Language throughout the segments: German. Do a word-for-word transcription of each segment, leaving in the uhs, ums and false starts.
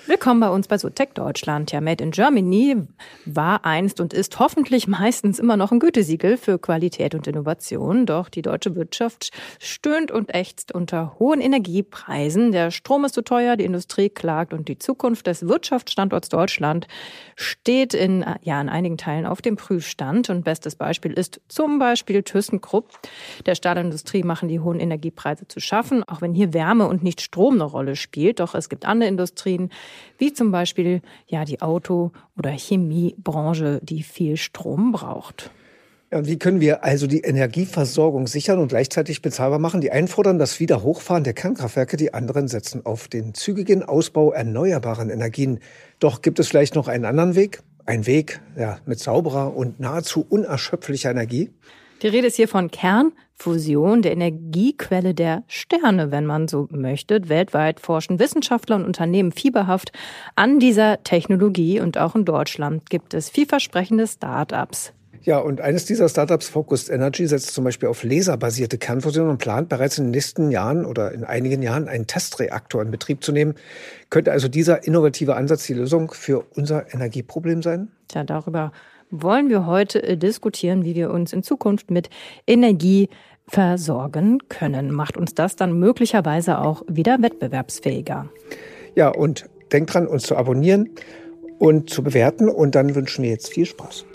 Willkommen bei uns bei SoTech Deutschland. Ja, Made in Germany war einst und ist hoffentlich meistens immer noch ein Gütesiegel für Qualität und Innovation. Doch die deutsche Wirtschaft stöhnt und ächzt unter hohen Energiepreisen. Der Strom ist zu teuer, die Industrie klagt und die Zukunft des Wirtschaftsstandorts Deutschland steht in, ja, in einigen Teilen auf dem Prüfstand. Und bestes Beispiel ist zum Beispiel ThyssenKrupp. Der Stahlindustrie machen die hohen Energiepreise zu schaffen, auch wenn hier Wärme und nicht Strom eine Rolle spielt. Doch es gibt andere Industrien, wie zum Beispiel ja die Auto- oder Chemiebranche, die viel Strom braucht. Ja, und wie können wir also die Energieversorgung sichern und gleichzeitig bezahlbar machen? Die einen fordern das Wiederhochfahren der Kernkraftwerke, die anderen setzen auf den zügigen Ausbau erneuerbaren Energien. Doch gibt es vielleicht noch einen anderen Weg? Ein Weg ja, mit sauberer und nahezu unerschöpflicher Energie? Die Rede ist hier von Kernfusion, der Energiequelle der Sterne, wenn man so möchte. Weltweit forschen Wissenschaftler und Unternehmen fieberhaft an dieser Technologie. Und auch in Deutschland gibt es vielversprechende Start-ups. Ja, und eines dieser Startups, Focused Energy, setzt zum Beispiel auf laserbasierte Kernfusion und plant bereits in den nächsten Jahren oder in einigen Jahren einen Testreaktor in Betrieb zu nehmen. Könnte also dieser innovative Ansatz die Lösung für unser Energieproblem sein? Tja, darüber wollen wir heute diskutieren, wie wir uns in Zukunft mit Energie versorgen können. Macht uns das dann möglicherweise auch wieder wettbewerbsfähiger? Ja, und denkt dran, uns zu abonnieren und zu bewerten. Und dann wünschen wir jetzt viel Spaß.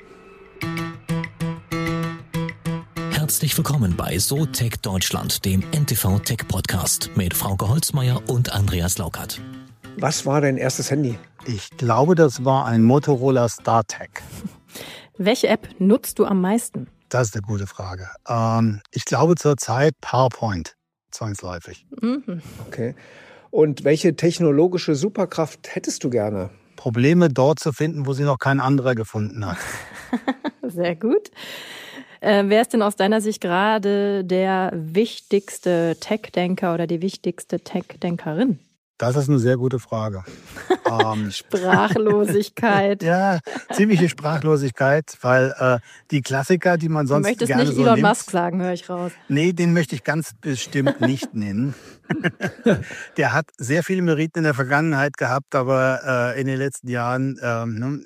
Herzlich willkommen bei SoTech Deutschland, dem N T V Tech Podcast mit Frauke Holzmeier und Andreas Laukert. Was war dein erstes Handy? Ich glaube, das war ein Motorola StarTech. Welche App nutzt du am meisten? Das ist eine gute Frage. Ähm, ich glaube zurzeit PowerPoint, zwangsläufig. Mhm. Okay. Und welche technologische Superkraft hättest du gerne? Probleme dort zu finden, wo sie noch kein anderer gefunden hat. Sehr gut. Äh, wer ist denn aus deiner Sicht gerade der wichtigste Tech-Denker oder die wichtigste Tech-Denkerin? Das ist eine sehr gute Frage. ähm, Sprachlosigkeit. Ja, ziemliche Sprachlosigkeit, weil äh, die Klassiker, die man sonst gerne so nimmt... Du möchtest nicht Elon Musk sagen, höre ich raus. Nee, den möchte ich ganz bestimmt nicht nennen. Der hat sehr viele Meriten in der Vergangenheit gehabt, aber äh, in den letzten Jahren... Ähm,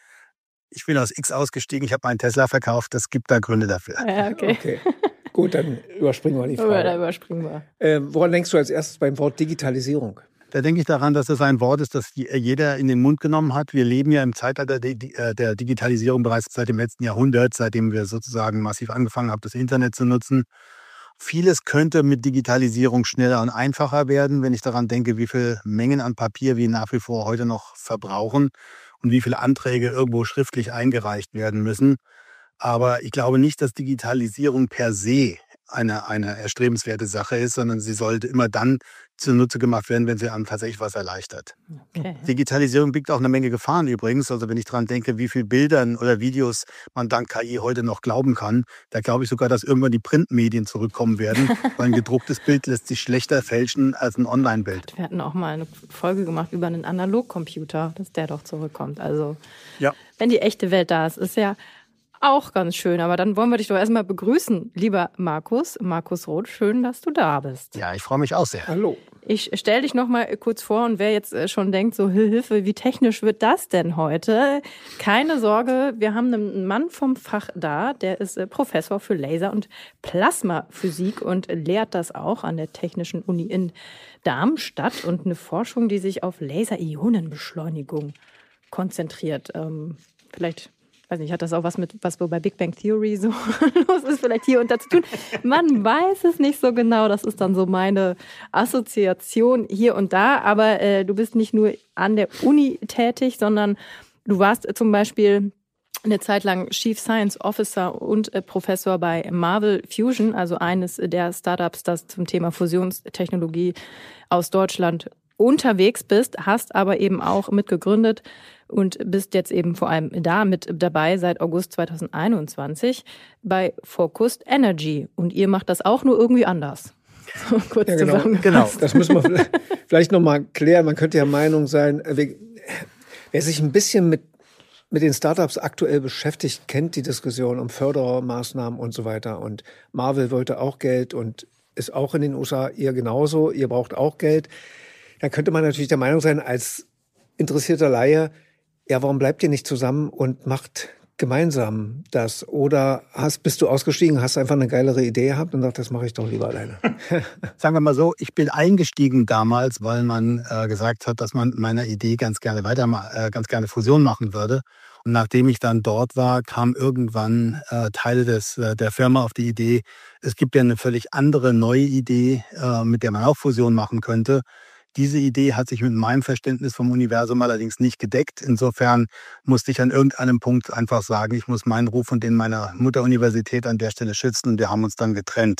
ich bin aus X ausgestiegen, ich habe meinen Tesla verkauft, das gibt da Gründe dafür. Ja, okay. okay. Gut, dann überspringen wir die Frage. Oder überspringen wir. Äh, woran denkst du als erstes beim Wort Digitalisierung? Da denke ich daran, dass das ein Wort ist, das jeder in den Mund genommen hat. Wir leben ja im Zeitalter der Digitalisierung bereits seit dem letzten Jahrhundert, seitdem wir sozusagen massiv angefangen haben, das Internet zu nutzen. Vieles könnte mit Digitalisierung schneller und einfacher werden, wenn ich daran denke, wie viele Mengen an Papier wir nach wie vor heute noch verbrauchen und wie viele Anträge irgendwo schriftlich eingereicht werden müssen. Aber ich glaube nicht, dass Digitalisierung per se eine, eine erstrebenswerte Sache ist, sondern sie sollte immer dann zunutze gemacht werden, wenn sie einem tatsächlich was erleichtert. Okay. Digitalisierung birgt auch eine Menge Gefahren übrigens. Also wenn ich daran denke, wie viele Bildern oder Videos man dank K I heute noch glauben kann, da glaube ich sogar, dass irgendwann die Printmedien zurückkommen werden, weil ein gedrucktes Bild lässt sich schlechter fälschen als ein Online-Bild. Wir hatten auch mal eine Folge gemacht über einen Analogcomputer, dass der doch zurückkommt. Also ja. Wenn die echte Welt da ist, ist ja auch ganz schön. Aber dann wollen wir dich doch erstmal begrüßen, lieber Markus. Markus Roth, schön, dass du da bist. Ja, ich freue mich auch sehr. Hallo. Ich stelle dich noch mal kurz vor und wer jetzt schon denkt, so Hilfe, wie technisch wird das denn heute? Keine Sorge, wir haben einen Mann vom Fach da, der ist Professor für Laser- und Plasmaphysik und lehrt das auch an der Technischen Uni in Darmstadt und eine Forschung, die sich auf Laser-Ionenbeschleunigung konzentriert. Ähm, vielleicht... weiß nicht, hat das auch was mit, was bei Big Bang Theory so los ist, vielleicht hier und da zu tun? Man weiß es nicht so genau. Das ist dann so meine Assoziation hier und da. Aber äh, du bist nicht nur an der Uni tätig, sondern du warst zum Beispiel eine Zeit lang Chief Science Officer und äh, Professor bei Marvel Fusion, also eines der Startups, das zum Thema Fusionstechnologie aus Deutschland unterwegs bist, hast aber eben auch mitgegründet und bist jetzt eben vor allem da mit dabei seit August zweitausendeinundzwanzig bei Focused Energy. Und ihr macht das auch nur irgendwie anders. So kurz ja, genau. zusammengefasst. Genau, das müssen wir vielleicht, vielleicht nochmal klären. Man könnte ja Meinung sein, wer sich ein bisschen mit, mit den Startups aktuell beschäftigt, kennt die Diskussion um Fördermaßnahmen und so weiter. Und Marvel wollte auch Geld und ist auch in den U S A, ihr genauso, ihr braucht auch Geld. Da könnte man natürlich der Meinung sein, als interessierter Laie, ja, warum bleibt ihr nicht zusammen und macht gemeinsam das? Oder hast, bist du ausgestiegen, hast einfach eine geilere Idee gehabt und sagst, das mache ich doch lieber alleine? Sagen wir mal so, ich bin eingestiegen damals, weil man äh, gesagt hat, dass man mit meiner Idee ganz gerne weiter, äh, ganz gerne Fusion machen würde. Und nachdem ich dann dort war, kamen irgendwann äh, Teile des, äh, der Firma auf die Idee, es gibt ja eine völlig andere, neue Idee, äh, mit der man auch Fusion machen könnte. Diese Idee hat sich mit meinem Verständnis vom Universum allerdings nicht gedeckt. Insofern musste ich an irgendeinem Punkt einfach sagen, ich muss meinen Ruf und den meiner Mutteruniversität an der Stelle schützen, und wir haben uns dann getrennt.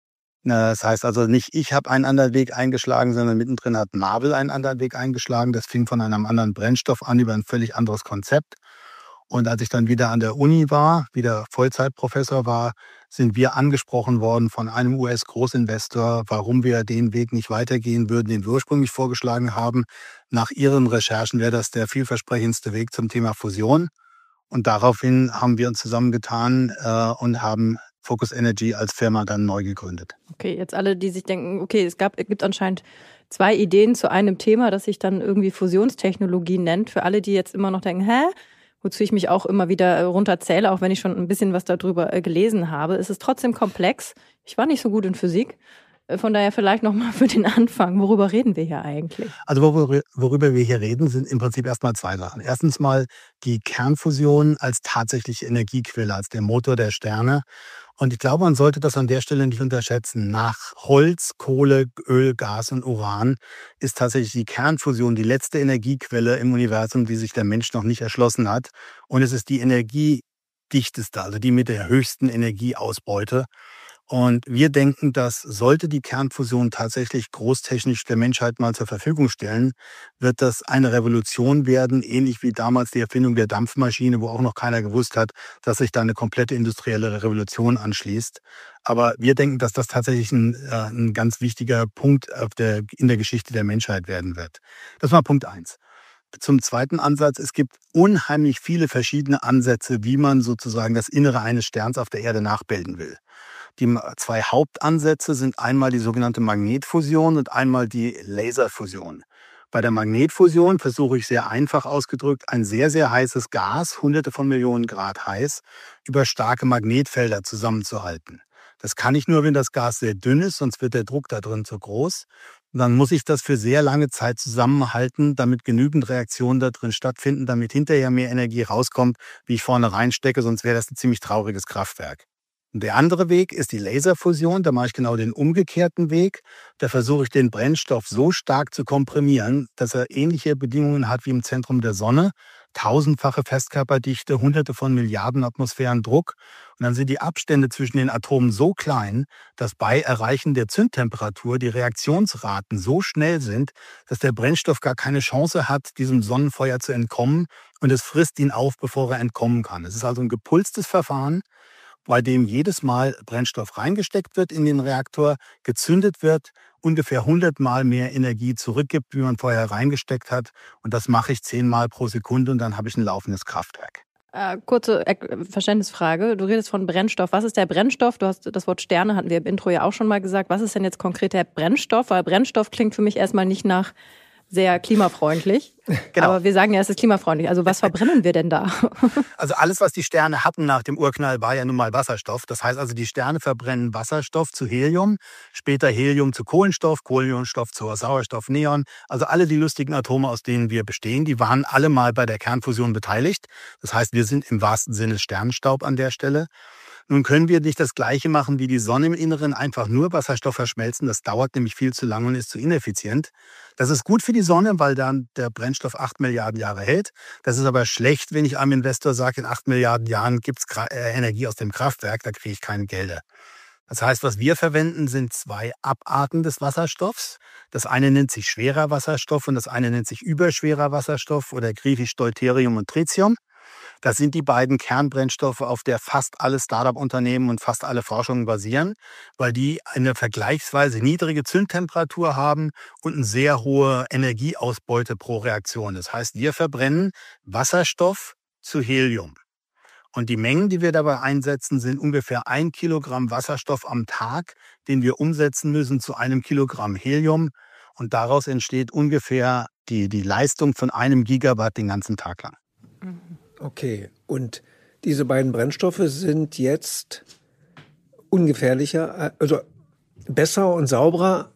Das heißt also nicht, ich habe einen anderen Weg eingeschlagen, sondern mittendrin hat Marvel einen anderen Weg eingeschlagen. Das fing von einem anderen Brennstoff an über ein völlig anderes Konzept. Und als ich dann wieder an der Uni war, wieder Vollzeitprofessor war, sind wir angesprochen worden von einem U S-Großinvestor, warum wir den Weg nicht weitergehen würden, den wir ursprünglich vorgeschlagen haben. Nach ihren Recherchen wäre das der vielversprechendste Weg zum Thema Fusion. Und daraufhin haben wir uns zusammengetan äh, und haben Focus Energy als Firma dann neu gegründet. Okay, jetzt alle, die sich denken, okay, es gab, es gibt anscheinend zwei Ideen zu einem Thema, das sich dann irgendwie Fusionstechnologie nennt. Für alle, die jetzt immer noch denken, hä? Wozu ich mich auch immer wieder runterzähle, auch wenn ich schon ein bisschen was darüber gelesen habe, ist es trotzdem komplex. Ich war nicht so gut in Physik. Von daher vielleicht nochmal für den Anfang. Worüber reden wir hier eigentlich? Also worüber wir hier reden, sind im Prinzip erstmal zwei Sachen. Erstens mal die Kernfusion als tatsächliche Energiequelle, als der Motor der Sterne. Und ich glaube, man sollte das an der Stelle nicht unterschätzen. Nach Holz, Kohle, Öl, Gas und Uran ist tatsächlich die Kernfusion die letzte Energiequelle im Universum, die sich der Mensch noch nicht erschlossen hat. Und es ist die energiedichteste, also die mit der höchsten Energieausbeute. Und wir denken, dass sollte die Kernfusion tatsächlich großtechnisch der Menschheit mal zur Verfügung stellen, wird das eine Revolution werden, ähnlich wie damals die Erfindung der Dampfmaschine, wo auch noch keiner gewusst hat, dass sich da eine komplette industrielle Revolution anschließt. Aber wir denken, dass das tatsächlich ein, äh, ein ganz wichtiger Punkt auf der, in der Geschichte der Menschheit werden wird. Das war Punkt eins. Zum zweiten Ansatz, es gibt unheimlich viele verschiedene Ansätze, wie man sozusagen das Innere eines Sterns auf der Erde nachbilden will. Die zwei Hauptansätze sind einmal die sogenannte Magnetfusion und einmal die Laserfusion. Bei der Magnetfusion versuche ich sehr einfach ausgedrückt, ein sehr, sehr heißes Gas, hunderte von Millionen Grad heiß, über starke Magnetfelder zusammenzuhalten. Das kann ich nur, wenn das Gas sehr dünn ist, sonst wird der Druck da drin zu groß. Und dann muss ich das für sehr lange Zeit zusammenhalten, damit genügend Reaktionen da drin stattfinden, damit hinterher mehr Energie rauskommt, wie ich vorne reinstecke, sonst wäre das ein ziemlich trauriges Kraftwerk. Und der andere Weg ist die Laserfusion. Da mache ich genau den umgekehrten Weg. Da versuche ich den Brennstoff so stark zu komprimieren, dass er ähnliche Bedingungen hat wie im Zentrum der Sonne. Tausendfache Festkörperdichte, hunderte von Milliarden Atmosphären Druck. Und dann sind die Abstände zwischen den Atomen so klein, dass bei Erreichen der Zündtemperatur die Reaktionsraten so schnell sind, dass der Brennstoff gar keine Chance hat, diesem Sonnenfeuer zu entkommen. Und es frisst ihn auf, bevor er entkommen kann. Es ist also ein gepulstes Verfahren, bei dem jedes Mal Brennstoff reingesteckt wird in den Reaktor, gezündet wird, ungefähr hundert Mal mehr Energie zurückgibt, wie man vorher reingesteckt hat. Und das mache ich zehn Mal pro Sekunde und dann habe ich ein laufendes Kraftwerk. Äh, kurze äh, Verständnisfrage. Du redest von Brennstoff. Was ist der Brennstoff? Du hast das Wort Sterne, hatten wir im Intro ja auch schon mal gesagt. Was ist denn jetzt konkret der Brennstoff? Weil Brennstoff klingt für mich erstmal nicht nach sehr klimafreundlich. Genau. Aber wir sagen ja, es ist klimafreundlich. Also was verbrennen wir denn da? Also alles, was die Sterne hatten nach dem Urknall, war ja nun mal Wasserstoff. Das heißt also, die Sterne verbrennen Wasserstoff zu Helium, später Helium zu Kohlenstoff, Kohlenstoff zu Sauerstoff, Neon. Also alle die lustigen Atome, aus denen wir bestehen, die waren alle mal bei der Kernfusion beteiligt. Das heißt, wir sind im wahrsten Sinne Sternenstaub an der Stelle. Nun können wir nicht das Gleiche machen wie die Sonne im Inneren, einfach nur Wasserstoff verschmelzen. Das dauert nämlich viel zu lange und ist zu ineffizient. Das ist gut für die Sonne, weil dann der Brennstoff acht Milliarden Jahre hält. Das ist aber schlecht, wenn ich einem Investor sage, in acht Milliarden Jahren gibt es Energie aus dem Kraftwerk, da kriege ich keine Gelder. Das heißt, was wir verwenden, sind zwei Abarten des Wasserstoffs. Das eine nennt sich schwerer Wasserstoff und das eine nennt sich überschwerer Wasserstoff oder griechisch Deuterium und Tritium. Das sind die beiden Kernbrennstoffe, auf der fast alle Start-up-Unternehmen und fast alle Forschungen basieren, weil die eine vergleichsweise niedrige Zündtemperatur haben und eine sehr hohe Energieausbeute pro Reaktion. Das heißt, wir verbrennen Wasserstoff zu Helium. Und die Mengen, die wir dabei einsetzen, sind ungefähr ein Kilogramm Wasserstoff am Tag, den wir umsetzen müssen zu einem Kilogramm Helium. Und daraus entsteht ungefähr die, die Leistung von einem Gigawatt den ganzen Tag lang. Okay, und diese beiden Brennstoffe sind jetzt ungefährlicher, also besser und sauberer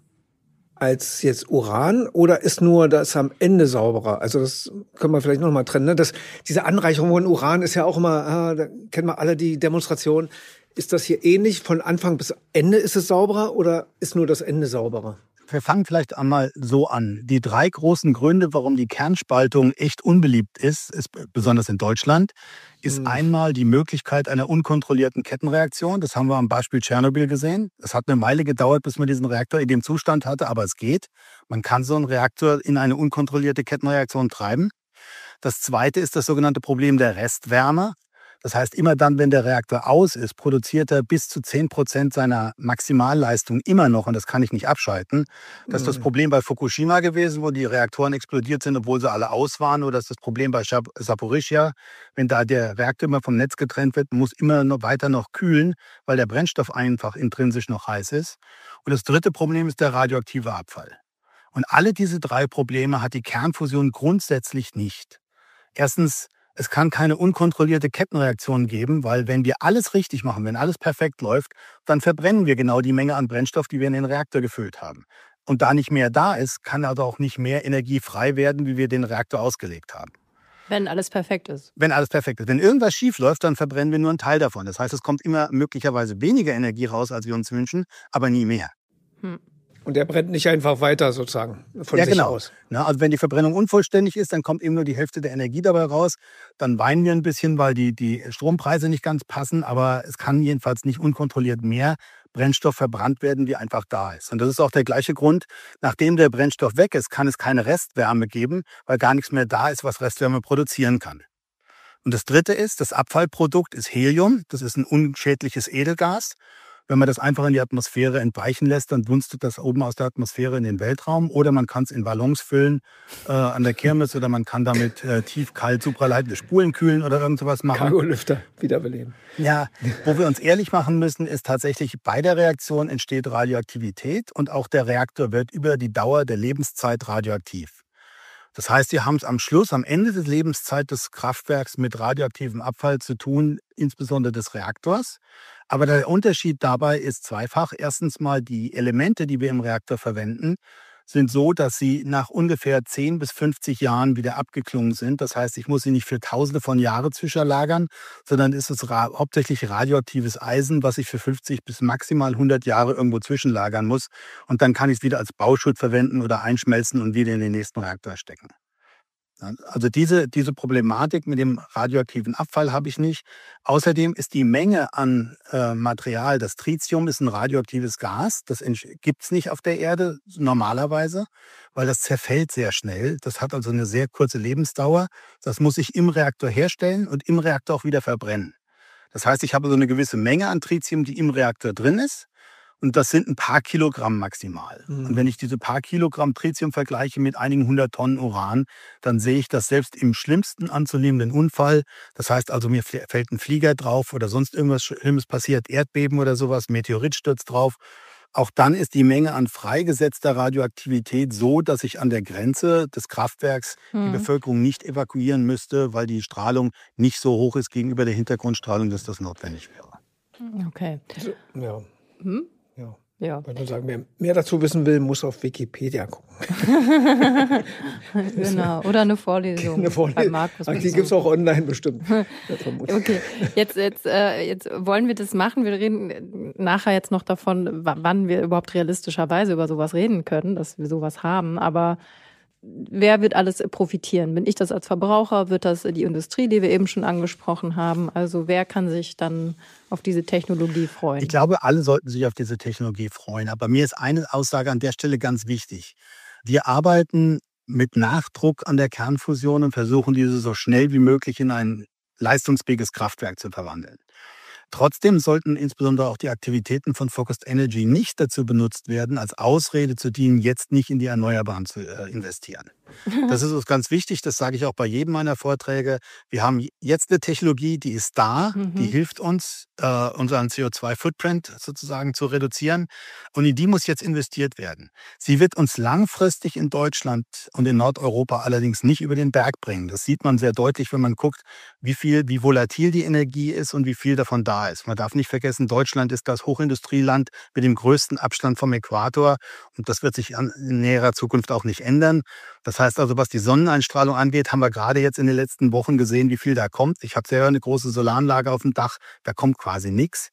als jetzt Uran, oder ist nur das am Ende sauberer? Also das können wir vielleicht noch mal trennen. Ne? Das, diese Anreicherung von Uran ist ja auch immer, ah, da kennen wir alle die Demonstration. Ist das hier ähnlich? Von Anfang bis Ende ist es sauberer oder ist nur das Ende sauberer? Wir fangen vielleicht einmal so an. Die drei großen Gründe, warum die Kernspaltung echt unbeliebt ist, ist besonders in Deutschland, ist hm. einmal die Möglichkeit einer unkontrollierten Kettenreaktion. Das haben wir am Beispiel Tschernobyl gesehen. Es hat eine Weile gedauert, bis man diesen Reaktor in dem Zustand hatte, aber es geht. Man kann so einen Reaktor in eine unkontrollierte Kettenreaktion treiben. Das zweite ist das sogenannte Problem der Restwärme. Das heißt, immer dann, wenn der Reaktor aus ist, produziert er bis zu zehn Prozent seiner Maximalleistung immer noch. Und das kann ich nicht abschalten. Das ist das Problem bei Fukushima gewesen, wo die Reaktoren explodiert sind, obwohl sie alle aus waren. Oder das ist das Problem bei Saporischschja. Wenn da der Reaktor immer vom Netz getrennt wird, muss immer noch weiter noch kühlen, weil der Brennstoff einfach intrinsisch noch heiß ist. Und das dritte Problem ist der radioaktive Abfall. Und alle diese drei Probleme hat die Kernfusion grundsätzlich nicht. Erstens, es kann keine unkontrollierte Kettenreaktion geben, weil wenn wir alles richtig machen, wenn alles perfekt läuft, dann verbrennen wir genau die Menge an Brennstoff, die wir in den Reaktor gefüllt haben. Und da nicht mehr da ist, kann also auch nicht mehr Energie frei werden, wie wir den Reaktor ausgelegt haben. Wenn alles perfekt ist. Wenn alles perfekt ist. Wenn irgendwas schief läuft, dann verbrennen wir nur einen Teil davon. Das heißt, es kommt immer möglicherweise weniger Energie raus, als wir uns wünschen, aber nie mehr. Hm. Und der brennt nicht einfach weiter sozusagen von ja, sich genau. aus. Ja, also wenn die Verbrennung unvollständig ist, dann kommt eben nur die Hälfte der Energie dabei raus. Dann weinen wir ein bisschen, weil die, die Strompreise nicht ganz passen. Aber es kann jedenfalls nicht unkontrolliert mehr Brennstoff verbrannt werden, wie einfach da ist. Und das ist auch der gleiche Grund, nachdem der Brennstoff weg ist, kann es keine Restwärme geben, weil gar nichts mehr da ist, was Restwärme produzieren kann. Und das Dritte ist, das Abfallprodukt ist Helium. Das ist ein unschädliches Edelgas. Wenn man das einfach in die Atmosphäre entweichen lässt, dann dunstet das oben aus der Atmosphäre in den Weltraum. Oder man kann es in Ballons füllen äh, an der Kirmes, oder man kann damit äh, tief, kalt, supraleitende Spulen kühlen oder irgend sowas machen. Cargolüfter wiederbeleben. Ja, wo wir uns ehrlich machen müssen, ist tatsächlich, bei der Reaktion entsteht Radioaktivität und auch der Reaktor wird über die Dauer der Lebenszeit radioaktiv. Das heißt, wir haben es am Schluss, am Ende der Lebenszeit des Kraftwerks mit radioaktivem Abfall zu tun, insbesondere des Reaktors. Aber der Unterschied dabei ist zweifach. Erstens mal, die Elemente, die wir im Reaktor verwenden, sind so, dass sie nach ungefähr zehn bis fünfzig Jahren wieder abgeklungen sind. Das heißt, ich muss sie nicht für Tausende von Jahren zwischenlagern, sondern ist es ra- hauptsächlich radioaktives Eisen, was ich für fünfzig bis maximal hundert Jahre irgendwo zwischenlagern muss. Und dann kann ich es wieder als Bauschutt verwenden oder einschmelzen und wieder in den nächsten Reaktor stecken. Also diese, diese Problematik mit dem radioaktiven Abfall habe ich nicht. Außerdem ist die Menge an äh, Material, das Tritium ist ein radioaktives Gas, das gibt es nicht auf der Erde normalerweise, weil das zerfällt sehr schnell. Das hat also eine sehr kurze Lebensdauer. Das muss ich im Reaktor herstellen und im Reaktor auch wieder verbrennen. Das heißt, ich habe so eine gewisse Menge an Tritium, die im Reaktor drin ist. Und das sind ein paar Kilogramm maximal. Mhm. Und wenn ich diese paar Kilogramm Tritium vergleiche mit einigen hundert Tonnen Uran, dann sehe ich, dass selbst im schlimmsten anzunehmenden Unfall, das heißt also, mir fällt ein Flieger drauf oder sonst irgendwas Schlimmes passiert, Erdbeben oder sowas, Meteorit stürzt drauf, auch dann ist die Menge an freigesetzter Radioaktivität so, dass ich an der Grenze des Kraftwerks mhm. die Bevölkerung nicht evakuieren müsste, weil die Strahlung nicht so hoch ist gegenüber der Hintergrundstrahlung, dass das notwendig wäre. Okay. So, ja. Hm? Ja. Ja. Wenn man sagen, wer mehr dazu wissen will, muss auf Wikipedia gucken. Genau. Oder eine Vorlesung. Eine Vorlesung. Die gibt es auch online bestimmt. Okay. Jetzt, jetzt, äh, jetzt wollen wir das machen. Wir reden nachher jetzt noch davon, w- wann wir überhaupt realistischerweise über sowas reden können, dass wir sowas haben. Aber wer wird alles profitieren? Bin ich das als Verbraucher? Wird das die Industrie, die wir eben schon angesprochen haben? Also wer kann sich dann auf diese Technologie freuen? Ich glaube, alle sollten sich auf diese Technologie freuen. Aber mir ist eine Aussage an der Stelle ganz wichtig. Wir arbeiten mit Nachdruck an der Kernfusion und versuchen, diese so schnell wie möglich in ein leistungsfähiges Kraftwerk zu verwandeln. Trotzdem sollten insbesondere auch die Aktivitäten von Focused Energy nicht dazu benutzt werden, als Ausrede zu dienen, jetzt nicht in die Erneuerbaren zu äh, investieren. Das ist uns ganz wichtig, das sage ich auch bei jedem meiner Vorträge. Wir haben jetzt eine Technologie, die ist da, mhm. die hilft uns, äh, unseren C O zwei Footprint sozusagen zu reduzieren. Und in die muss jetzt investiert werden. Sie wird uns langfristig in Deutschland und in Nordeuropa allerdings nicht über den Berg bringen. Das sieht man sehr deutlich, wenn man guckt, wie viel, wie volatil die Energie ist und wie viel davon da ist. Man darf nicht vergessen, Deutschland ist das Hochindustrieland mit dem größten Abstand vom Äquator. Und das wird sich in näherer Zukunft auch nicht ändern. Das heißt also, was die Sonneneinstrahlung angeht, haben wir gerade jetzt in den letzten Wochen gesehen, wie viel da kommt. Ich habe selber eine große Solaranlage auf dem Dach, da kommt quasi nichts.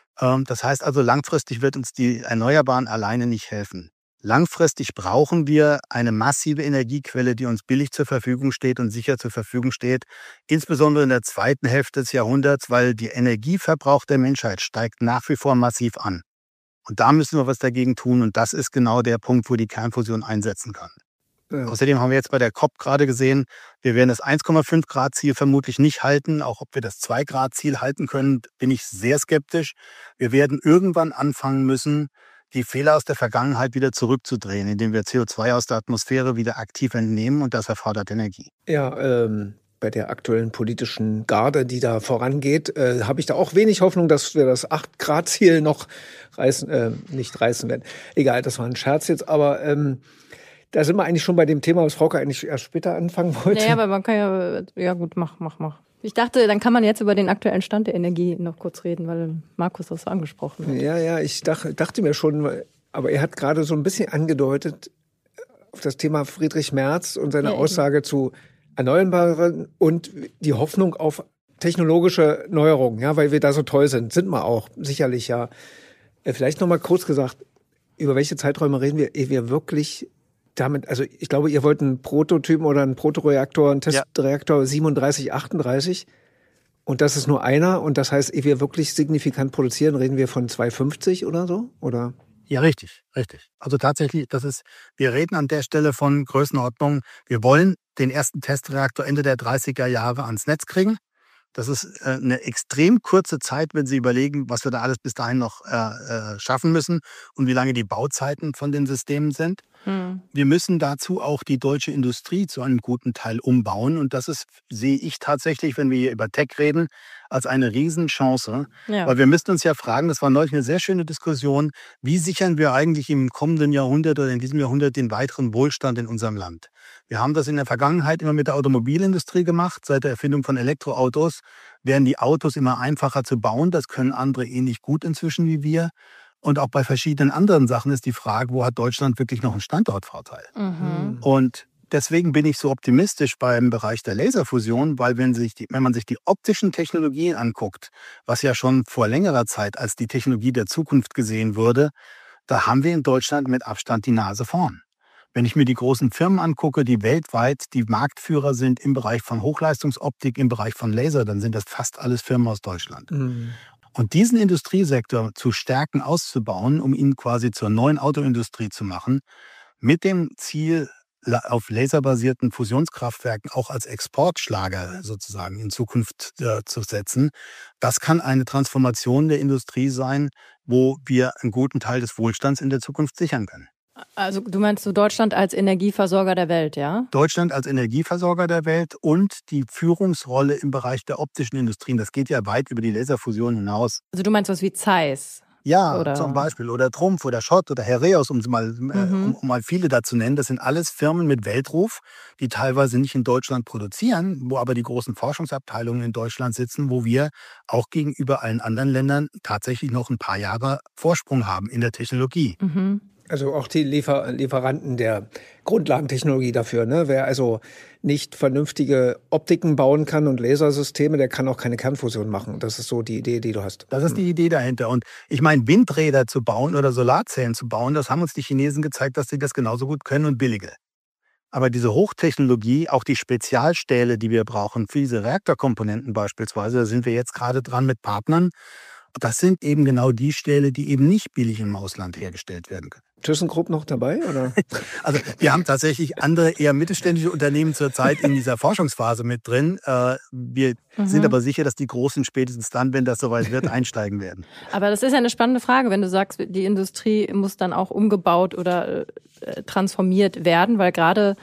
Das heißt also, langfristig wird uns die Erneuerbaren alleine nicht helfen. Langfristig brauchen wir eine massive Energiequelle, die uns billig zur Verfügung steht und sicher zur Verfügung steht, insbesondere in der zweiten Hälfte des Jahrhunderts, weil der Energieverbrauch der Menschheit steigt nach wie vor massiv an. Und da müssen wir was dagegen tun und das ist genau der Punkt, wo die Kernfusion einsetzen kann. Ja. Außerdem haben wir jetzt bei der COP gerade gesehen, wir werden das eins Komma fünf Grad Ziel vermutlich nicht halten. Auch ob wir das zwei Grad Ziel halten können, bin ich sehr skeptisch. Wir werden irgendwann anfangen müssen, die Fehler aus der Vergangenheit wieder zurückzudrehen, indem wir C O zwei aus der Atmosphäre wieder aktiv entnehmen und das erfordert Energie. Ja, ähm, bei der aktuellen politischen Garde, die da vorangeht, äh, habe ich da auch wenig Hoffnung, dass wir das acht Grad Ziel noch reißen, äh, nicht reißen werden. Egal, das war ein Scherz jetzt, aber ähm, da sind wir eigentlich schon bei dem Thema, was Frauke eigentlich erst später anfangen wollte. Naja, aber man kann ja, ja gut, mach, mach, mach. Ich dachte, dann kann man jetzt über den aktuellen Stand der Energie noch kurz reden, weil Markus das so angesprochen hat. Ja, ja, ich dachte, dachte mir schon, aber er hat gerade so ein bisschen angedeutet auf das Thema Friedrich Merz und seine ja, Aussage zu Erneuerbaren und die Hoffnung auf technologische Neuerungen, ja, weil wir da so toll sind. Sind wir auch, sicherlich, ja. Vielleicht noch mal kurz gesagt, über welche Zeiträume reden wir, ehe wir wirklich damit, also ich glaube, ihr wollt einen Prototypen oder einen Protoreaktor, einen Testreaktor ja. siebenunddreißig, achtunddreißig und das ist nur einer und das heißt, ehe wir wirklich signifikant produzieren, reden wir von zweihundertfünfzig oder so, oder? Ja, richtig, richtig. Also tatsächlich, das ist, wir reden an der Stelle von Größenordnung, wir wollen den ersten Testreaktor Ende der dreißiger Jahre ans Netz kriegen. Das ist eine extrem kurze Zeit, wenn Sie überlegen, was wir da alles bis dahin noch äh, schaffen müssen und wie lange die Bauzeiten von den Systemen sind. Hm. Wir müssen dazu auch die deutsche Industrie zu einem guten Teil umbauen. Und das ist, sehe ich tatsächlich, wenn wir hier über Tech reden, als eine Riesenchance. Ja. Weil wir müssten uns ja fragen, das war neulich eine sehr schöne Diskussion, wie sichern wir eigentlich im kommenden Jahrhundert oder in diesem Jahrhundert den weiteren Wohlstand in unserem Land? Wir haben das in der Vergangenheit immer mit der Automobilindustrie gemacht. Seit der Erfindung von Elektroautos werden die Autos immer einfacher zu bauen. Das können andere ähnlich gut inzwischen wie wir. Und auch bei verschiedenen anderen Sachen ist die Frage, wo hat Deutschland wirklich noch einen Standortvorteil? Mhm. Und deswegen bin ich so optimistisch beim Bereich der Laserfusion, weil wenn, sich die, wenn man sich die optischen Technologien anguckt, was ja schon vor längerer Zeit als die Technologie der Zukunft gesehen wurde, da haben wir in Deutschland mit Abstand die Nase vorn. Wenn ich mir die großen Firmen angucke, die weltweit die Marktführer sind im Bereich von Hochleistungsoptik, im Bereich von Laser, dann sind das fast alles Firmen aus Deutschland. Mhm. Und diesen Industriesektor zu stärken, auszubauen, um ihn quasi zur neuen Autoindustrie zu machen, mit dem Ziel, auf laserbasierten Fusionskraftwerken auch als Exportschlager sozusagen in Zukunft äh, zu setzen, das kann eine Transformation der Industrie sein, wo wir einen guten Teil des Wohlstands in der Zukunft sichern können. Also du meinst so Deutschland als Energieversorger der Welt, ja? Deutschland als Energieversorger der Welt und die Führungsrolle im Bereich der optischen Industrien. Das geht ja weit über die Laserfusion hinaus. Also du meinst was wie Zeiss? Ja, oder? Zum Beispiel. Oder Trumpf oder Schott oder Heraeus, um, mal, mhm. äh, um, um mal viele da zu nennen. Das sind alles Firmen mit Weltruf, die teilweise nicht in Deutschland produzieren, wo aber die großen Forschungsabteilungen in Deutschland sitzen, wo wir auch gegenüber allen anderen Ländern tatsächlich noch ein paar Jahre Vorsprung haben in der Technologie. Mhm. Also auch die Liefer- Lieferanten der Grundlagentechnologie dafür, ne? Wer also nicht vernünftige Optiken bauen kann und Lasersysteme, der kann auch keine Kernfusion machen. Das ist so die Idee, die du hast. Das ist die Idee dahinter. Und ich meine, Windräder zu bauen oder Solarzellen zu bauen, das haben uns die Chinesen gezeigt, dass sie das genauso gut können und billige. Aber diese Hochtechnologie, auch die Spezialstähle, die wir brauchen für diese Reaktorkomponenten beispielsweise, da sind wir jetzt gerade dran mit Partnern. Das sind eben genau die Stähle, die eben nicht billig im Ausland hergestellt werden können. ThyssenKrupp noch dabei, oder? Also wir haben tatsächlich andere, eher mittelständische Unternehmen zurzeit in dieser Forschungsphase mit drin. Wir mhm. sind aber sicher, dass die Großen spätestens dann, wenn das soweit wird, einsteigen werden. Aber das ist ja eine spannende Frage, wenn du sagst, die Industrie muss dann auch umgebaut oder äh, transformiert werden, weil gerade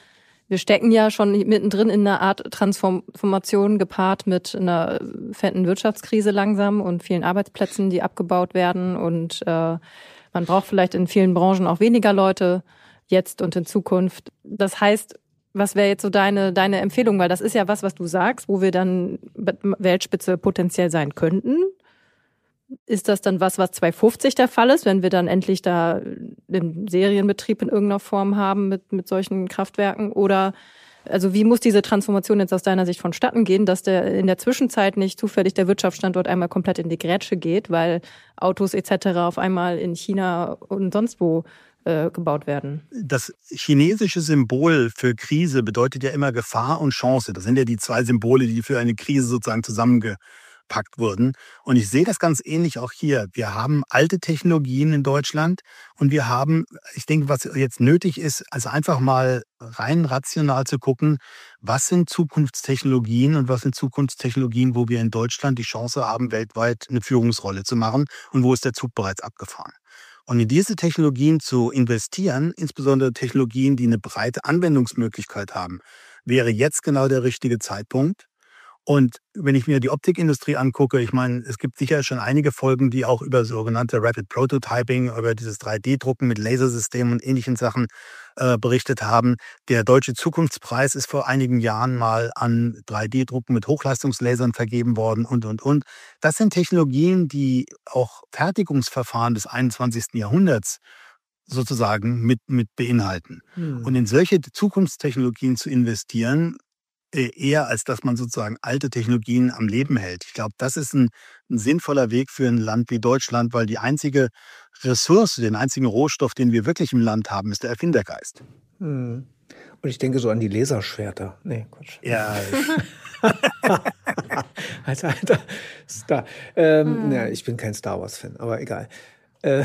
Wir stecken ja schon mittendrin in einer Art Transformation gepaart mit einer fetten Wirtschaftskrise langsam und vielen Arbeitsplätzen, die abgebaut werden. Und äh, man braucht vielleicht in vielen Branchen auch weniger Leute jetzt und in Zukunft. Das heißt, was wäre jetzt so deine, deine Empfehlung? Weil das ist ja was, was du sagst, wo wir dann Weltspitze potenziell sein könnten. Ist das dann was, was zwanzig fünfzig der Fall ist, wenn wir dann endlich da einen Serienbetrieb in irgendeiner Form haben mit, mit solchen Kraftwerken? Oder also wie muss diese Transformation jetzt aus deiner Sicht vonstatten gehen, dass der in der Zwischenzeit nicht zufällig der Wirtschaftsstandort einmal komplett in die Grätsche geht, weil Autos et cetera auf einmal in China und sonst wo äh, gebaut werden? Das chinesische Symbol für Krise bedeutet ja immer Gefahr und Chance. Das sind ja die zwei Symbole, die für eine Krise sozusagen zusammenge gepackt wurden. Und ich sehe das ganz ähnlich auch hier. Wir haben alte Technologien in Deutschland und wir haben, ich denke, was jetzt nötig ist, also einfach mal rein rational zu gucken, was sind Zukunftstechnologien und was sind Zukunftstechnologien, wo wir in Deutschland die Chance haben, weltweit eine Führungsrolle zu machen und wo ist der Zug bereits abgefahren. Und in diese Technologien zu investieren, insbesondere Technologien, die eine breite Anwendungsmöglichkeit haben, wäre jetzt genau der richtige Zeitpunkt. Und wenn ich mir die Optikindustrie angucke, ich meine, es gibt sicher schon einige Folgen, die auch über sogenannte Rapid Prototyping, über dieses drei D Drucken mit Lasersystemen und ähnlichen Sachen äh, berichtet haben. Der Deutsche Zukunftspreis ist vor einigen Jahren mal an drei D Drucken mit Hochleistungslasern vergeben worden und, und, und. Das sind Technologien, die auch Fertigungsverfahren des einundzwanzigsten Jahrhunderts sozusagen mit, mit beinhalten. Hm. Und in solche Zukunftstechnologien zu investieren, eher als dass man sozusagen alte Technologien am Leben hält. Ich glaube, das ist ein, ein sinnvoller Weg für ein Land wie Deutschland, weil die einzige Ressource, den einzigen Rohstoff, den wir wirklich im Land haben, ist der Erfindergeist. Hm. Und ich denke so an die Laserschwerter. Nee, Quatsch. Ja. Alter, alter Star. Ähm, hm. Ja, ich bin kein Star Wars-Fan, aber egal. Äh,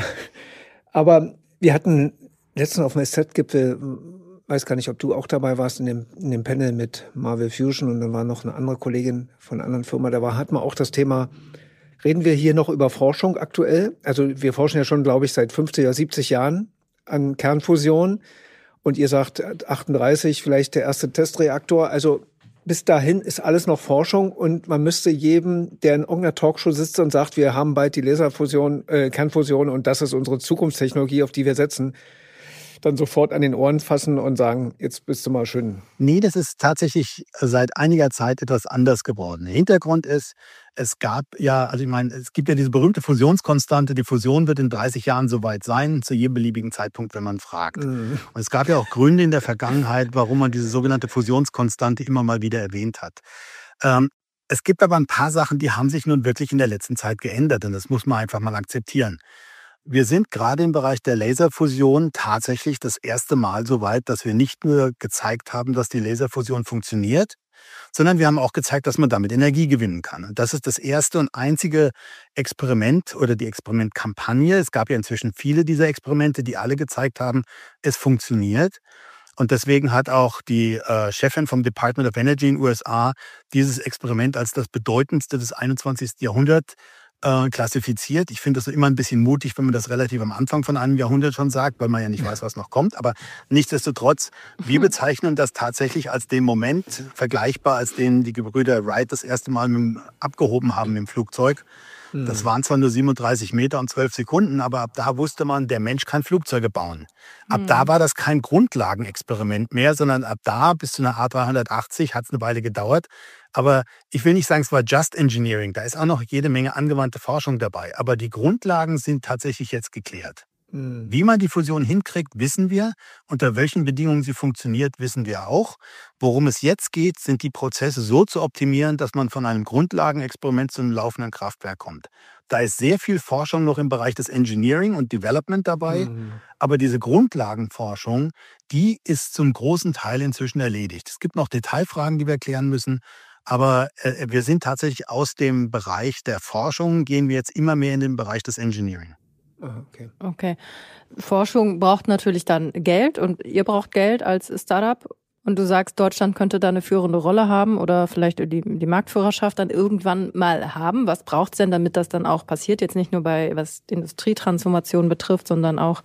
aber wir hatten letztens auf dem S Z-Gipfel, weiß gar nicht, ob du auch dabei warst in dem, in dem Panel mit Marvel Fusion und dann war noch eine andere Kollegin von einer anderen Firma, da war, hat man auch das Thema, reden wir hier noch über Forschung aktuell? Also wir forschen ja schon, glaube ich, seit fünfzig oder siebzig Jahren an Kernfusion und ihr sagt achtunddreißig, vielleicht der erste Testreaktor. Also bis dahin ist alles noch Forschung und man müsste jedem, der in irgendeiner Talkshow sitzt und sagt, wir haben bald die Laserfusion, äh, Kernfusion und das ist unsere Zukunftstechnologie, auf die wir setzen, dann sofort an den Ohren fassen und sagen, jetzt bist du mal schön. Nee, das ist tatsächlich seit einiger Zeit etwas anders geworden. Der Hintergrund ist, es gab ja, also ich meine, es gibt ja diese berühmte Fusionskonstante, die Fusion wird in dreißig Jahren soweit sein, zu jedem beliebigen Zeitpunkt, wenn man fragt. Mhm. Und es gab ja auch Gründe in der Vergangenheit, warum man diese sogenannte Fusionskonstante immer mal wieder erwähnt hat. Ähm, es gibt aber ein paar Sachen, die haben sich nun wirklich in der letzten Zeit geändert und das muss man einfach mal akzeptieren. Wir sind gerade im Bereich der Laserfusion tatsächlich das erste Mal so weit, dass wir nicht nur gezeigt haben, dass die Laserfusion funktioniert, sondern wir haben auch gezeigt, dass man damit Energie gewinnen kann. Und das ist das erste und einzige Experiment oder die Experimentkampagne. Es gab ja inzwischen viele dieser Experimente, die alle gezeigt haben, es funktioniert. Und deswegen hat auch die äh, Chefin vom Department of Energy in den U S A dieses Experiment als das bedeutendste des einundzwanzigsten Jahrhunderts Äh, klassifiziert. Ich finde das immer ein bisschen mutig, wenn man das relativ am Anfang von einem Jahrhundert schon sagt, weil man ja nicht weiß, was noch kommt. Aber nichtsdestotrotz, wir bezeichnen das tatsächlich als den Moment vergleichbar, als den die Gebrüder Wright das erste Mal mit dem, abgehoben haben im Flugzeug. Das waren zwar nur siebenunddreißig Meter und zwölf Sekunden, aber ab da wusste man, der Mensch kann Flugzeuge bauen. Ab mhm. da war das kein Grundlagenexperiment mehr, sondern ab da bis zu einer A dreihundertachtzig hat es eine Weile gedauert. Aber ich will nicht sagen, es war Just Engineering. Da ist auch noch jede Menge angewandte Forschung dabei. Aber die Grundlagen sind tatsächlich jetzt geklärt. Mhm. Wie man die Fusion hinkriegt, wissen wir. Unter welchen Bedingungen sie funktioniert, wissen wir auch. Worum es jetzt geht, sind die Prozesse so zu optimieren, dass man von einem Grundlagenexperiment zu einem laufenden Kraftwerk kommt. Da ist sehr viel Forschung noch im Bereich des Engineering und Development dabei. Mhm. Aber diese Grundlagenforschung, die ist zum großen Teil inzwischen erledigt. Es gibt noch Detailfragen, die wir klären müssen. Aber äh, wir sind tatsächlich aus dem Bereich der Forschung, gehen wir jetzt immer mehr in den Bereich des Engineering. Okay. Okay. Forschung braucht natürlich dann Geld und ihr braucht Geld als Startup. Und du sagst, Deutschland könnte da eine führende Rolle haben oder vielleicht die, die Marktführerschaft dann irgendwann mal haben. Was braucht es denn, damit das dann auch passiert? Jetzt nicht nur bei, was Industrietransformation betrifft, sondern auch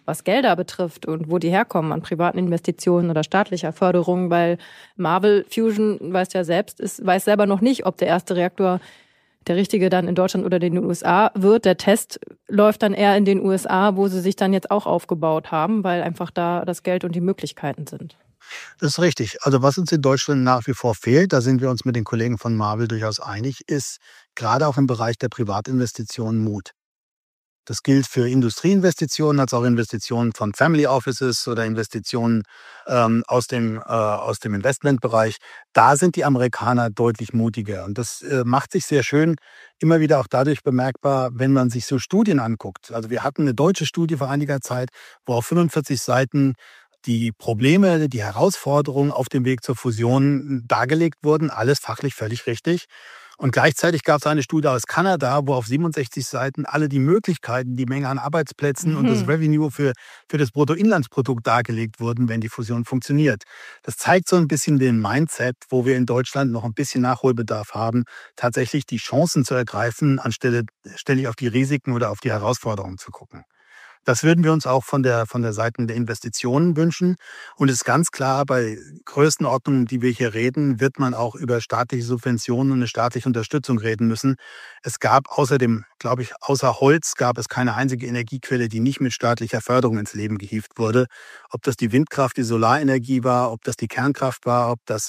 was Gelder betrifft und wo die herkommen an privaten Investitionen oder staatlicher Förderung, weil Marvel Fusion, weißt ja selbst, ist, weiß selber noch nicht, ob der erste Reaktor der richtige dann in Deutschland oder in den U S A wird. Der Test läuft dann eher in den U S A, wo sie sich dann jetzt auch aufgebaut haben, weil einfach da das Geld und die Möglichkeiten sind. Das ist richtig. Also was uns in Deutschland nach wie vor fehlt, da sind wir uns mit den Kollegen von Marvel durchaus einig, ist gerade auch im Bereich der Privatinvestitionen Mut. Das gilt für Industrieinvestitionen als auch Investitionen von Family Offices oder Investitionen ähm, aus dem, äh, aus dem Investmentbereich. Da sind die Amerikaner deutlich mutiger. Und das äh, macht sich sehr schön immer wieder auch dadurch bemerkbar, wenn man sich so Studien anguckt. Also wir hatten eine deutsche Studie vor einiger Zeit, wo auf fünfundvierzig Seiten die Probleme, die Herausforderungen auf dem Weg zur Fusion dargelegt wurden. Alles fachlich völlig richtig. Und gleichzeitig gab es eine Studie aus Kanada, wo auf siebenundsechzig Seiten alle die Möglichkeiten, die Menge an Arbeitsplätzen mhm. und das Revenue für, für das Bruttoinlandsprodukt dargelegt wurden, wenn die Fusion funktioniert. Das zeigt so ein bisschen den Mindset, wo wir in Deutschland noch ein bisschen Nachholbedarf haben, tatsächlich die Chancen zu ergreifen, anstelle ständig auf die Risiken oder auf die Herausforderungen zu gucken. Das würden wir uns auch von der, von der Seite der Investitionen wünschen. Und es ist ganz klar, bei Größenordnungen, die wir hier reden, wird man auch über staatliche Subventionen und eine staatliche Unterstützung reden müssen. Es gab außerdem, glaube ich, außer Holz gab es keine einzige Energiequelle, die nicht mit staatlicher Förderung ins Leben gehievt wurde. Ob das die Windkraft, die Solarenergie war, ob das die Kernkraft war, ob das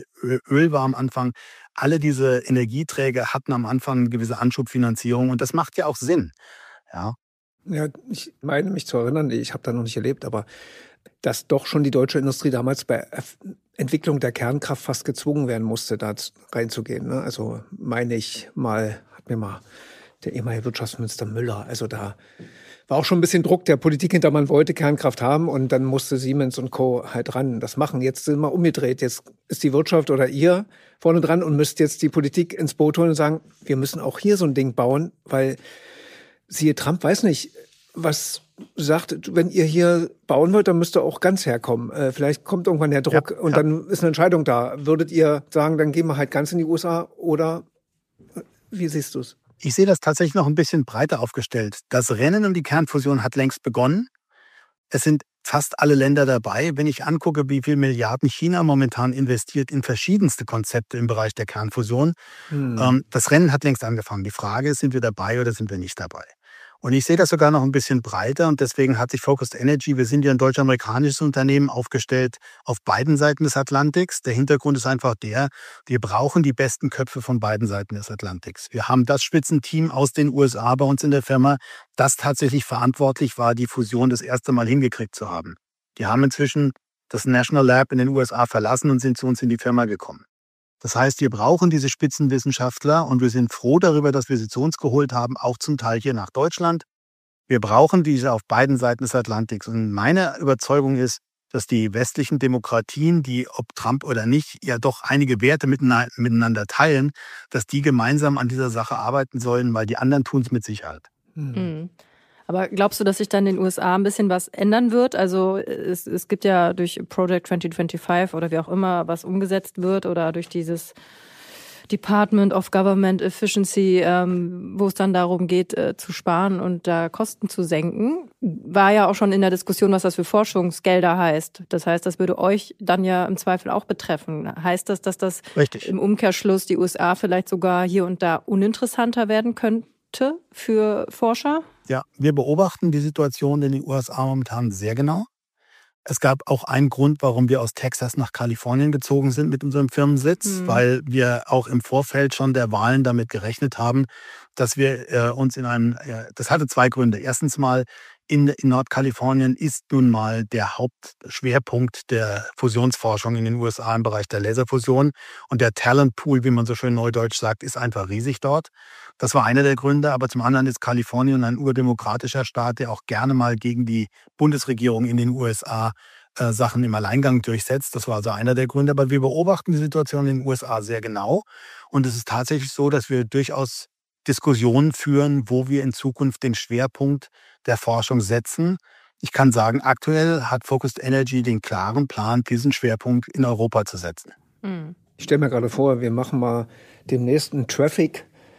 Öl war am Anfang. Alle diese Energieträger hatten am Anfang eine gewisse Anschubfinanzierung. Und das macht ja auch Sinn. Ja. Ja, ich meine mich zu erinnern, ich habe da noch nicht erlebt, aber dass doch schon die deutsche Industrie damals bei Entwicklung der Kernkraft fast gezwungen werden musste, da reinzugehen. Ne? Also meine ich mal, hat mir mal der ehemalige Wirtschaftsminister Müller, also da war auch schon ein bisschen Druck der Politik hinter, man wollte Kernkraft haben und dann musste Siemens und Co. halt ran das machen. Jetzt sind wir umgedreht, jetzt ist die Wirtschaft oder ihr vorne dran und müsst jetzt die Politik ins Boot holen und sagen, wir müssen auch hier so ein Ding bauen, weil siehe Trump, weiß nicht, was sagt, wenn ihr hier bauen wollt, dann müsst ihr auch ganz herkommen. Äh, vielleicht kommt irgendwann der Druck ja, und ja. dann ist eine Entscheidung da. Würdet ihr sagen, dann gehen wir halt ganz in die U S A oder wie siehst du es? Ich sehe das tatsächlich noch ein bisschen breiter aufgestellt. Das Rennen um die Kernfusion hat längst begonnen. Es sind fast alle Länder dabei. Wenn ich angucke, wie viel Milliarden China momentan investiert in verschiedenste Konzepte im Bereich der Kernfusion, hm. ähm, das Rennen hat längst angefangen. Die Frage ist, sind wir dabei oder sind wir nicht dabei? Und ich sehe das sogar noch ein bisschen breiter und deswegen hat sich Focused Energy, wir sind ja ein deutsch-amerikanisches Unternehmen, aufgestellt auf beiden Seiten des Atlantiks. Der Hintergrund ist einfach der, wir brauchen die besten Köpfe von beiden Seiten des Atlantiks. Wir haben das Spitzenteam aus den U S A bei uns in der Firma, das tatsächlich verantwortlich war, die Fusion das erste Mal hingekriegt zu haben. Die haben inzwischen das National Lab in den U S A verlassen und sind zu uns in die Firma gekommen. Das heißt, wir brauchen diese Spitzenwissenschaftler und wir sind froh darüber, dass wir sie zu uns geholt haben, auch zum Teil hier nach Deutschland. Wir brauchen diese auf beiden Seiten des Atlantiks. Und meine Überzeugung ist, dass die westlichen Demokratien, die ob Trump oder nicht, ja doch einige Werte miteinander teilen, dass die gemeinsam an dieser Sache arbeiten sollen, weil die anderen tun es mit Sicherheit. Mhm. Aber glaubst du, dass sich dann in den U S A ein bisschen was ändern wird? Also es, es gibt ja durch Project zwanzig fünfundzwanzig oder wie auch immer, was umgesetzt wird oder durch dieses Department of Government Efficiency, ähm, wo es dann darum geht, äh, zu sparen und da Kosten zu senken. War ja auch schon in der Diskussion, was das für Forschungsgelder heißt. Das heißt, das würde euch dann ja im Zweifel auch betreffen. Heißt das, dass das Richtig. Im Umkehrschluss die U S A vielleicht sogar hier und da uninteressanter werden könnte für Forscher? Ja, wir beobachten die Situation in den U S A momentan sehr genau. Es gab auch einen Grund, warum wir aus Texas nach Kalifornien gezogen sind mit unserem Firmensitz, mhm. weil wir auch im Vorfeld schon der Wahlen damit gerechnet haben, dass wir äh, uns in einem, äh, das hatte zwei Gründe. Erstens mal, in, in Nordkalifornien ist nun mal der Hauptschwerpunkt der Fusionsforschung in den U S A im Bereich der Laserfusion. Und der Talentpool, wie man so schön neudeutsch sagt, ist einfach riesig dort. Das war einer der Gründe. Aber zum anderen ist Kalifornien ein urdemokratischer Staat, der auch gerne mal gegen die Bundesregierung in den U S A äh, Sachen im Alleingang durchsetzt. Das war also einer der Gründe. Aber wir beobachten die Situation in den U S A sehr genau. Und es ist tatsächlich so, dass wir durchaus Diskussionen führen, wo wir in Zukunft den Schwerpunkt der Forschung setzen. Ich kann sagen, aktuell hat Focused Energy den klaren Plan, diesen Schwerpunkt in Europa zu setzen. Ich stelle mir gerade vor, wir machen mal demnächst einen Traffic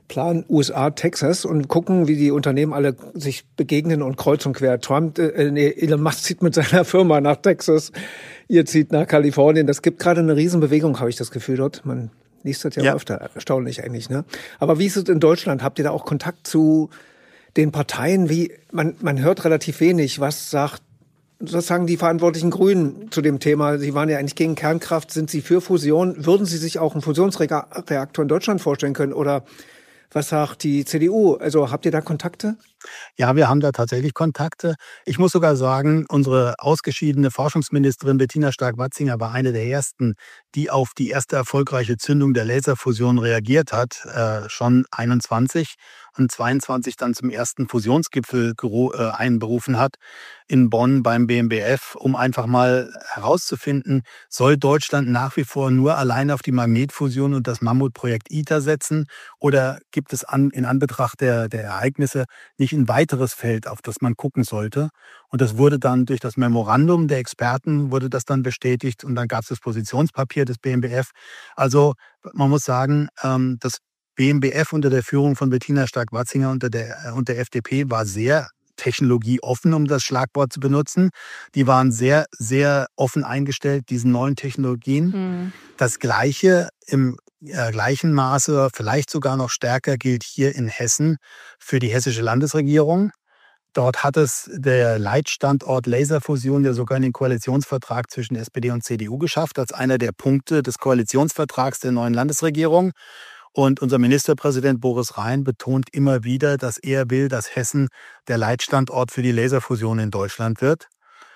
Plan U S A, Texas und gucken, wie die Unternehmen alle sich begegnen und kreuz und quer. Trump, äh, nee, Elon Musk zieht mit seiner Firma nach Texas, ihr zieht nach Kalifornien. Das gibt gerade eine Riesenbewegung, habe ich das Gefühl dort. Man liest das ja, ja öfter, erstaunlich eigentlich. Ne? Aber wie ist es in Deutschland? Habt ihr da auch Kontakt zu den Parteien? Wie man, man hört relativ wenig. Was sagt sozusagen die verantwortlichen Grünen zu dem Thema? Sie waren ja eigentlich gegen Kernkraft. Sind Sie für Fusion? Würden Sie sich auch einen Fusionsreaktor in Deutschland vorstellen können? Oder was sagt die C D U? Also habt ihr da Kontakte? Ja, wir haben da tatsächlich Kontakte. Ich muss sogar sagen, unsere ausgeschiedene Forschungsministerin Bettina Stark-Watzinger war eine der ersten, die auf die erste erfolgreiche Zündung der Laserfusion reagiert hat, äh, schon einundzwanzig und zweiundzwanzig dann zum ersten Fusionsgipfel äh, einberufen hat in Bonn beim B M B F, um einfach mal herauszufinden, soll Deutschland nach wie vor nur alleine auf die Magnetfusion und das Mammutprojekt ITER setzen oder gibt es an, in Anbetracht der, der Ereignisse nicht ein weiteres Feld, auf das man gucken sollte. Und das wurde dann durch das Memorandum der Experten wurde das dann bestätigt und dann gab es das Positionspapier des B M B F. Also man muss sagen, das B M B F unter der Führung von Bettina Stark-Watzinger unter der, und der F D P war sehr technologieoffen, um das Schlagwort zu benutzen. Die waren sehr, sehr offen eingestellt, diesen neuen Technologien. Mhm. Das Gleiche im äh, gleichen Maße, vielleicht sogar noch stärker, gilt hier in Hessen für die hessische Landesregierung. Dort hat es der Leitstandort Laserfusion ja sogar in den Koalitionsvertrag zwischen S P D und C D U geschafft, als einer der Punkte des Koalitionsvertrags der neuen Landesregierung. Und unser Ministerpräsident Boris Rhein betont immer wieder, dass er will, dass Hessen der Leitstandort für die Laserfusion in Deutschland wird.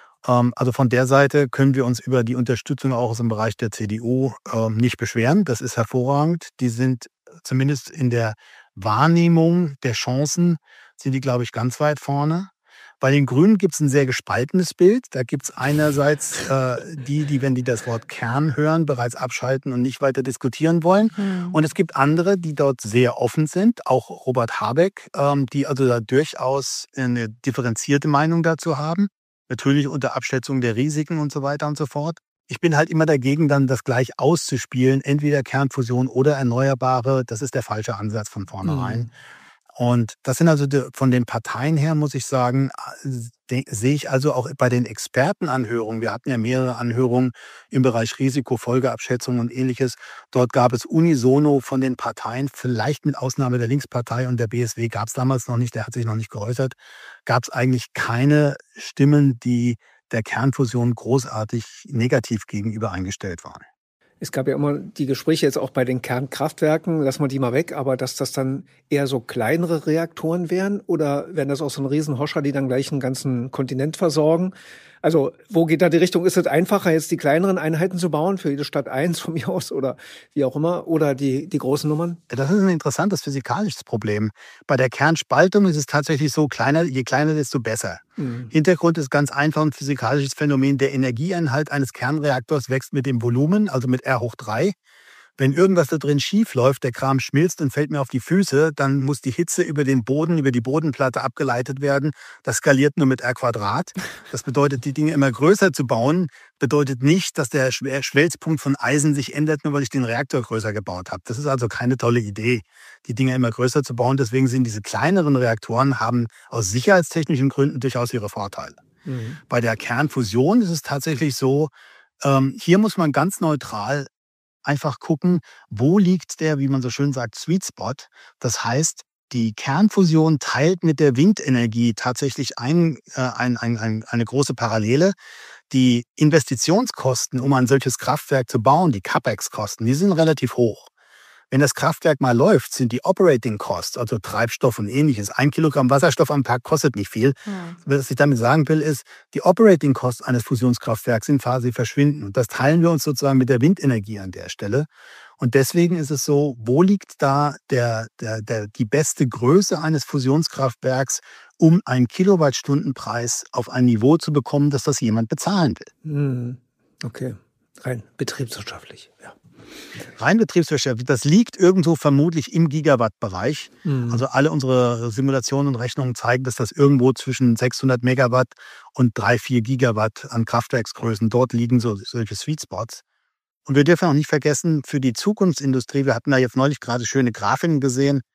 Also von der Seite können wir uns über die Unterstützung auch aus dem Bereich der C D U nicht beschweren. Das ist hervorragend. Die sind zumindest in der Wahrnehmung der Chancen, sind die, glaube ich, ganz weit vorne. Bei den Grünen gibt es ein sehr gespaltenes Bild. Da gibt es einerseits äh, die, die, wenn die das Wort Kern hören, bereits abschalten und nicht weiter diskutieren wollen. Mhm. Und es gibt andere, die dort sehr offen sind, auch Robert Habeck, ähm, die also da durchaus eine differenzierte Meinung dazu haben. Natürlich unter Abschätzung der Risiken und so weiter und so fort. Ich bin halt immer dagegen, dann das gleich auszuspielen, entweder Kernfusion oder Erneuerbare. Das ist der falsche Ansatz von vornherein. Mhm. Und das sind also die, von den Parteien her, muss ich sagen, de, sehe ich also auch bei den Expertenanhörungen, wir hatten ja mehrere Anhörungen im Bereich Risiko, Folgeabschätzung und ähnliches. Dort gab es unisono von den Parteien, vielleicht mit Ausnahme der Linkspartei und der B S W gab es damals noch nicht, der hat sich noch nicht geäußert, gab es eigentlich keine Stimmen, die der Kernfusion großartig negativ gegenüber eingestellt waren. Es gab ja immer die Gespräche jetzt auch bei den Kernkraftwerken, lassen wir die mal weg, aber dass das dann eher so kleinere Reaktoren wären oder wären das auch so ein Riesenhoscher, die dann gleich einen ganzen Kontinent versorgen? Also wo geht da die Richtung? Ist es einfacher, jetzt die kleineren Einheiten zu bauen, für jede Stadt eins von mir aus oder wie auch immer, oder die, die großen Nummern? Das ist ein interessantes physikalisches Problem. Bei der Kernspaltung ist es tatsächlich so, kleiner, je kleiner, desto besser. Mhm. Hintergrund ist ganz einfach ein physikalisches Phänomen. Der Energieinhalt eines Kernreaktors wächst mit dem Volumen, also mit R hoch drei. Wenn irgendwas da drin schief läuft, der Kram schmilzt und fällt mir auf die Füße, dann muss die Hitze über den Boden, über die Bodenplatte abgeleitet werden. Das skaliert nur mit R Quadrat. Das bedeutet, die Dinge immer größer zu bauen, bedeutet nicht, dass der Schmelzpunkt von Eisen sich ändert, nur weil ich den Reaktor größer gebaut habe. Das ist also keine tolle Idee, die Dinge immer größer zu bauen. Deswegen sind diese kleineren Reaktoren, haben aus sicherheitstechnischen Gründen durchaus ihre Vorteile. Mhm. Bei der Kernfusion ist es tatsächlich so, ähm, hier muss man ganz neutral einfach gucken, wo liegt der, wie man so schön sagt, Sweet Spot. Das heißt, die Kernfusion teilt mit der Windenergie tatsächlich ein, äh, ein, ein, ein, eine große Parallele. Die Investitionskosten, um ein solches Kraftwerk zu bauen, die CapEx-Kosten, die sind relativ hoch. Wenn das Kraftwerk mal läuft, sind die Operating Costs, also Treibstoff und ähnliches, ein Kilogramm Wasserstoff am Tag kostet nicht viel. Ja. Was ich damit sagen will, ist, die Operating Costs eines Fusionskraftwerks sind quasi verschwinden. Und das teilen wir uns sozusagen mit der Windenergie an der Stelle. Und deswegen ist es so, wo liegt da der, der, der, die beste Größe eines Fusionskraftwerks, um einen Kilowattstundenpreis auf ein Niveau zu bekommen, dass das jemand bezahlen will? Okay, rein betriebswirtschaftlich, ja. Rein betriebswirtschaftlich, das liegt irgendwo vermutlich im Gigawatt-Bereich. Mhm. Also alle unsere Simulationen und Rechnungen zeigen, dass das irgendwo zwischen sechshundert Megawatt und drei, vier Gigawatt an Kraftwerksgrößen, dort liegen so, solche Sweet Spots. Und wir dürfen auch nicht vergessen, für die Zukunftsindustrie, wir hatten da jetzt neulich gerade schöne Grafiken gesehen,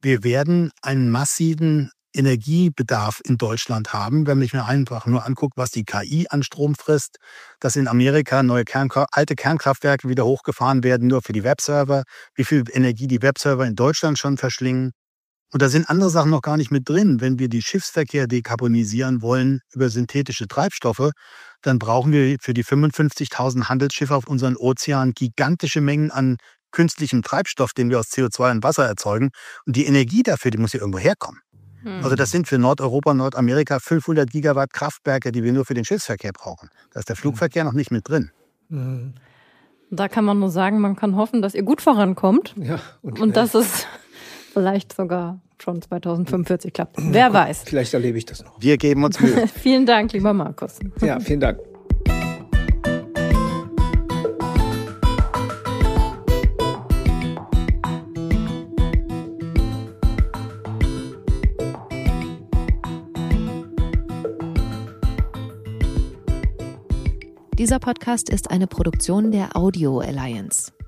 wir werden einen massiven Energiebedarf in Deutschland haben, wenn man sich mir einfach nur anguckt, was die K I an Strom frisst, dass in Amerika neue Kernkraft, alte Kernkraftwerke wieder hochgefahren werden, nur für die Webserver, wie viel Energie die Webserver in Deutschland schon verschlingen. Und da sind andere Sachen noch gar nicht mit drin. Wenn wir die Schiffsverkehr dekarbonisieren wollen über synthetische Treibstoffe, dann brauchen wir für die fünfundfünfzigtausend Handelsschiffe auf unseren Ozeanen gigantische Mengen an künstlichem Treibstoff, den wir aus C O zwei und Wasser erzeugen. Und die Energie dafür, die muss ja irgendwo herkommen. Hm. Also das sind für Nordeuropa und Nordamerika fünfhundert Gigawatt Kraftwerke, die wir nur für den Schiffsverkehr brauchen. Da ist der Flugverkehr noch nicht mit drin. Hm. Da kann man nur sagen, man kann hoffen, dass ihr gut vorankommt. Ja, und, und dass es vielleicht sogar schon zweitausendfünfundvierzig klappt. Wer weiß. Vielleicht erlebe ich das noch. Wir geben uns Mühe. Vielen Dank, lieber Markus. Ja, vielen Dank. Dieser Podcast ist eine Produktion der Audio Alliance.